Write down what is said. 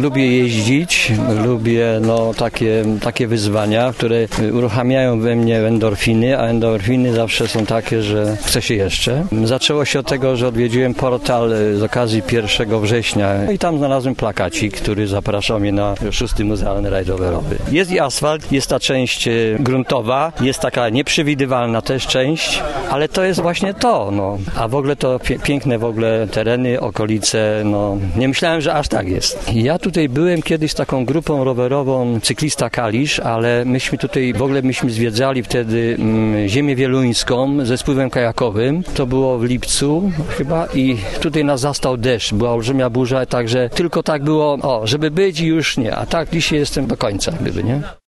lubię jeździć, lubię takie wyzwania, które uruchamiają we mnie endorfiny, a endorfiny zawsze są takie, że chce się jeszcze. Zaczęło się od tego, że odwiedziłem portal z okazji 1 września i tam znalazłem plakacik, który zapraszał mnie na 6. muzealny rajd rowerowy. Jest i asfalt, jest ta część gruntowa, jest taka nieprzewidywalna też część, ale to jest właśnie to, A w ogóle to piękne w ogóle tereny, okolice, nie myślałem, że aż tak jest. Ja tutaj byłem kiedyś z taką grupą rowerową Cyklista Kalisz, ale myśmy zwiedzali wtedy ziemię wieluńską ze spływem kajakowym. To było w lipcu chyba i tutaj nas zastał deszcz, była olbrzymia burza, także tylko tak było, żeby być i już nie, a tak dzisiaj jestem do końca, nie?